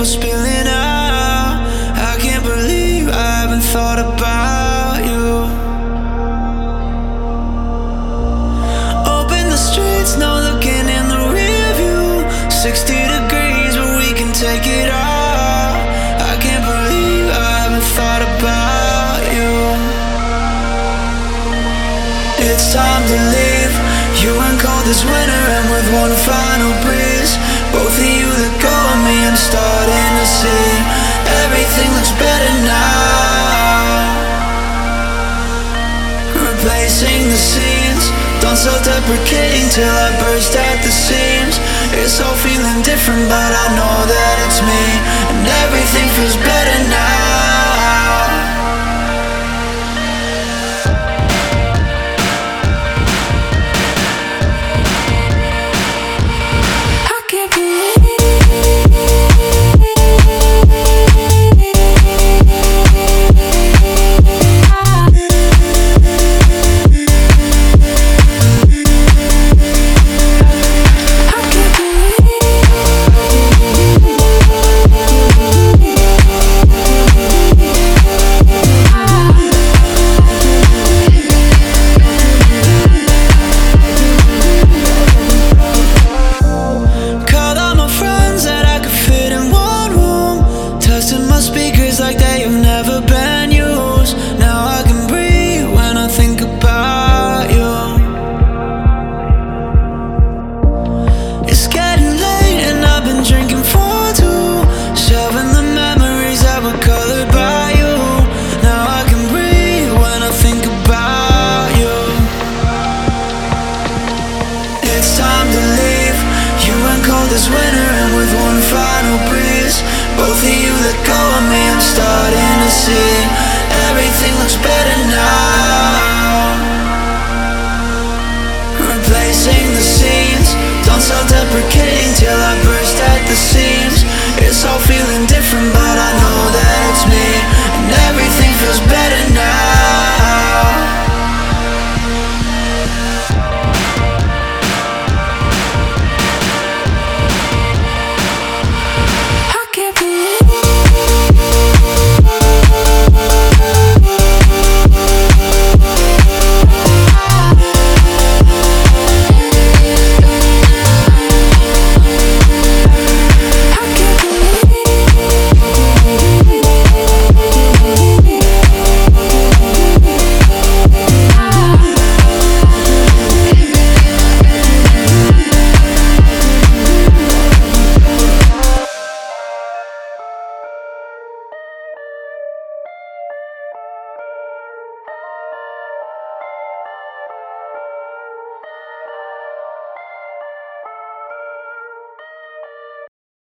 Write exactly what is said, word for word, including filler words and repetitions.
spilling out. I can't believe I haven't thought about you. Open the streets, no looking in the rear view. Sixty degrees, but we can take it all. I can't believe I haven't thought about you. It's time to leave. You went cold this winter, and with one final breeze, both of you let go of me. I'm starting to see everything looks better now. Replacing the scenes, done self-deprecating till I burst at the seams. It's all feeling different, but I know that it's me, and everything feels better now. Like they have never been used. Now I can breathe when I think about you. It's getting late and I've been drinking for two, shoving the memories that were colored by you. Now I can breathe when I think about you. It's time to leave. You went cold this winter, and with one final breeze, both of you let go of me. I'm starting to see everything looks better now. Replacing the scenes, done self-deprecating till I burst at the seams. It's all feeling different.